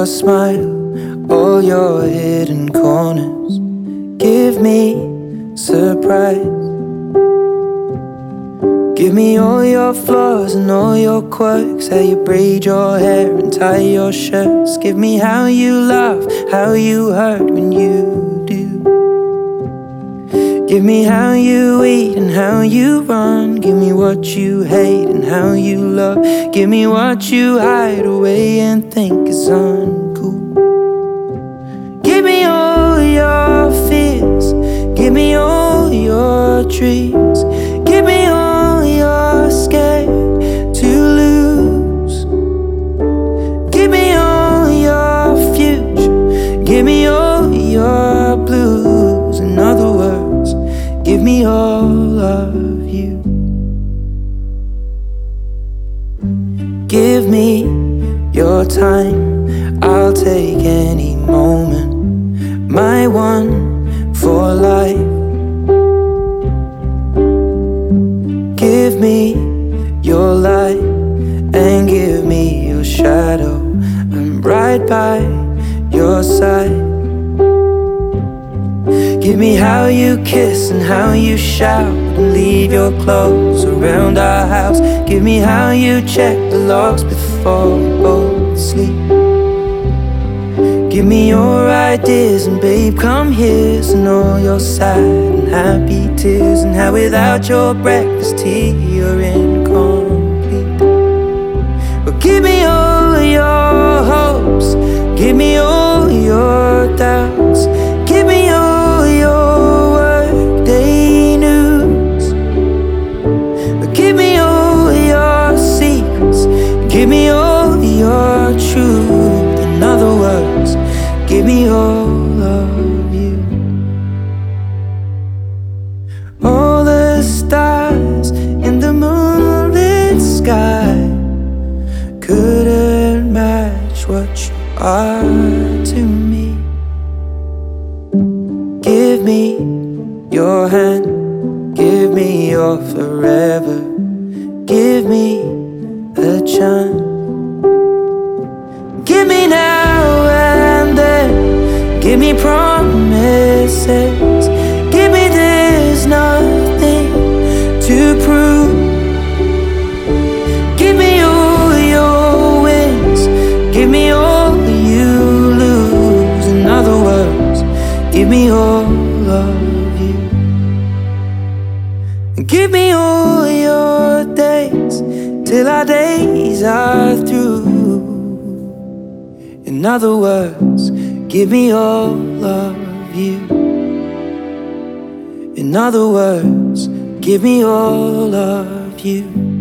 your smile, all your hidden corners. Give me surprise. Give me all your flaws and all your quirks, how you braid your hair and tie your shirts. Give me how you laugh, how you hurt when you do. Give me how you eat and how you run. Give me what you hate and how you love. Give me what you hide away and think is uncool. Give me all your fears. Give me all your dreams. Give me all you're scared to lose. Give me all your future. Give me all your blues. In other words, give me all of you. Give me your time. I'll take any moment, my one for life. Give me your light and give me your shadow. I'm right by your side. Give me how you kiss and how you shout and leave your clothes around our house. Give me how you check the locks before we both sleep. Give me your ideas and babe, come here's and all your sad and happy tears. And how without your breakfast tea you're incomplete. But give me all your hopes. Give me all your doubts. Give me all your workday news. But give me all your secrets. Give me all your truth. In other words, give me all of you. All the stars in the moonlit sky couldn't match what you are to me. Give me your hand, give me your forever. Give me a chance. Give me now and then. Give me promises. Give me there's nothing to prove. Give me all your wins. Give me all you lose. In other words, give me all of you. Give me all your days till our days are through. In other words, give me all of you. In other words, give me all of you.